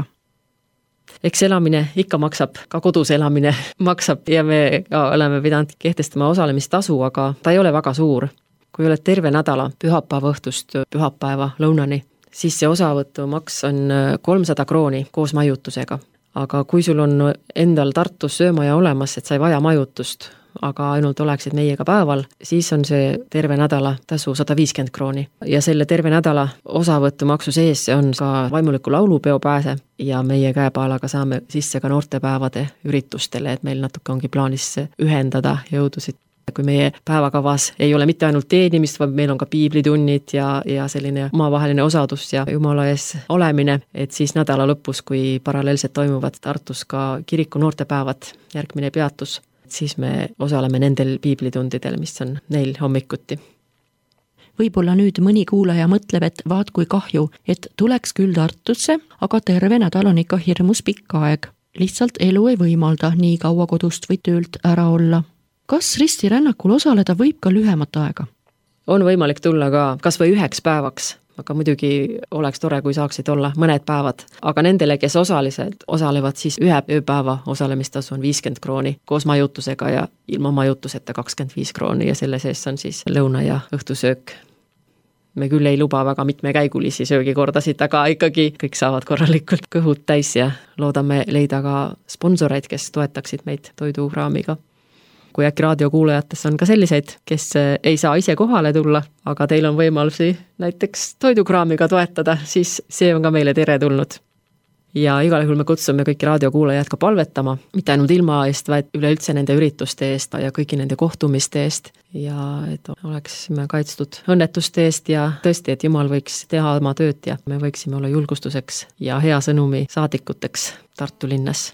Eks elamine ikka maksab, ka kodus elamine maksab ja me ka oleme pidanud kehtestama osalemistasu, aga ta ei ole väga suur. Kui oled terve nädala pühapäeva õhtust pühapäeva lõunani, siis see osavõtumaks on kolmsada krooni koos majutusega. Aga kui sul on endal Tartus söömaja olemas, et sa ei vaja majutust, aga ainult oleksid meiega päeval, siis on see terve nädala tasu sada viiskümmend krooni. Ja selle terve nädala osavõtumaksu sees on ka vaimuliku laulupeo pääse ja meie käepaalaga saame sisse ka noortepäevade üritustele, et meil natuke ongi plaanis ühendada jõudusid. Kui meie päevakavas ei ole mitte ainult teenimist, vaid meil on ka piiblitunnid ja, ja selline omavaheline osadus ja Jumala ees olemine, et siis nädala lõpus, kui paralleelselt toimuvad Tartus ka kiriku noortepäevad, järgmine peatus, siis me osaleme nendel piiblitundidel, mis on neil hommikuti. Võib-olla nüüd mõni kuulaja mõtleb, et vaat kui kahju, et tuleks küll Tartusse, aga terve nädal on ikka hirmus pikk aeg. Lihtsalt elu ei võimalda nii kaua kodust või töölt ära olla. Kas ristirännakul osaleda võib ka lühemat aega? On võimalik tulla ka kas või üheks päevaks, aga muidugi oleks tore, kui saaksid olla mõned päevad. Aga nendele, kes osaliselt osalevad, siis ühe ööpäeva osalemistasu on viiskümmend krooni koos majutusega ja ilma majutuseta kakskümmend viis krooni ja selle sees on siis lõuna ja õhtusöök. Me küll ei luba väga mitmekäigulisi söögikordasid, aga ikkagi kõik saavad korralikult kõhud täis ja loodame leida ka sponsoreid, kes toetaksid meid toidukraamiga. Kui äkki raadiokuulajates on ka selliseid, kes ei saa ise kohale tulla, aga teil on võimalusi näiteks toidukraamiga toetada, siis see on ka meile teretulnud. Ja igal juhul me kutsume kõiki raadiokuulajad ka palvetama, mitte ainult ilma eest, vaid üleüldse nende ürituste eest ja kõiki nende kohtumiste eest ja et oleksime kaitstud õnnetuste eest ja tõesti, et Jumal võiks teha oma tööd ja me võiksime olla julgustuseks ja hea sõnumi saadikuteks Tartu linnas.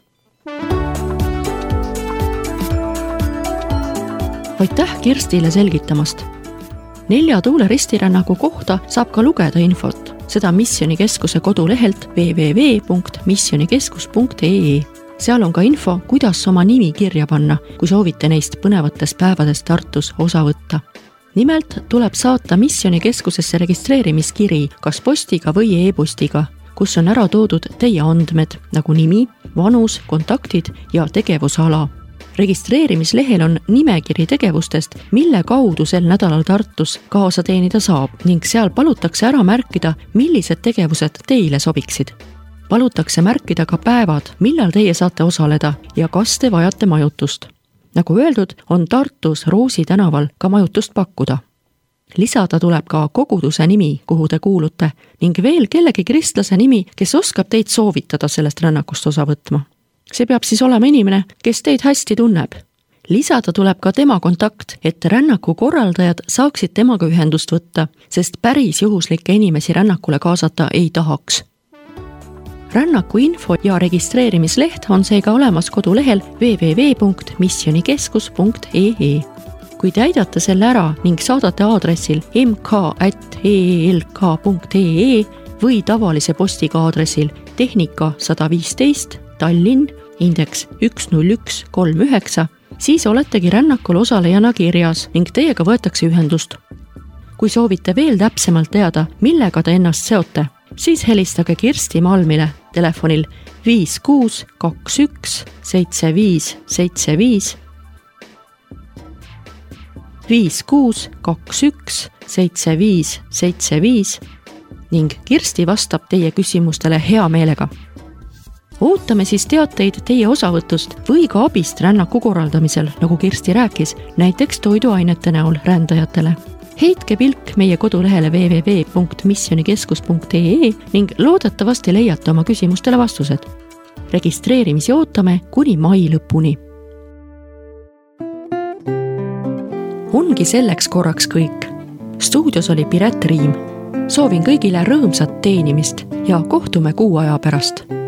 Aitäh Kirstile selgitamast. Nelja tuule ristirännaku kohta saab ka lugeda infot, seda Missionikeskuse kodulehelt w w w punkt missionikeskus punkt e e. Seal on ka info, kuidas oma nimi kirja panna, kui soovite neist põnevatest päevadest Tartus osa võtta. Nimelt tuleb saata Missionikeskusesse registreerimiskiri kas postiga või e-postiga, kus on ära toodud teie andmed nagu nimi, vanus, kontaktid ja tegevusala. Registreerimislehel on nimekiri tegevustest, mille kaudu sel nädalal Tartus kaasa teenida saab ning seal palutakse ära märkida, millised tegevused teile sobiksid. Palutakse märkida ka päevad, millal teie saate osaleda ja kas te vajate majutust. Nagu öeldud, on Tartus Roosi tänaval ka majutust pakkuda. Lisada tuleb ka koguduse nimi, kuhu te kuulute ning veel kellegi kristlase nimi, kes oskab teid soovitada sellest rännakust osa võtma. See peab siis olema inimene, kes teid hästi tunneb. Lisada tuleb ka tema kontakt, et rännaku korraldajad saaksid temaga ühendust võtta, sest päris juhuslikke inimesi rännakule kaasata ei tahaks. Rännaku info ja registreerimisleht on seega olemas kodulehel w w w punkt missionikeskus punkt e e. Kui täidate selle ära ning saadate aadressil m k at e e l k punkt e e või tavalise postiga aadressil Tehnika sada viisteist Tallinn, indeks üks null üks kolm üheksa, siis oletegi rännakul osalejana kirjas ning teiega võetakse ühendust. Kui soovite veel täpsemalt teada, millega te ennast seote, siis helistage Kirsti Malmile telefonil viis kuus kaks üks seitse viis seitse viis, viis kuus kaks üks seitse viis seitse viis ning Kirsti vastab teie küsimustele hea meelega. Ootame siis teateid teie osavõtust või ka abist rännaku korraldamisel, nagu Kirsti rääkis, näiteks toiduainete näol rändajatele. Heitke pilk meie kodulehele w w w punkt missionikeskus punkt e e ning loodetavasti leiate oma küsimustele vastused. Registreerimisi ootame kuni mai lõpuni. Ongi selleks korraks kõik. Stuudios oli Piret Riim. Soovin kõigile rõõmsat teenimist ja kohtume kuu aja pärast.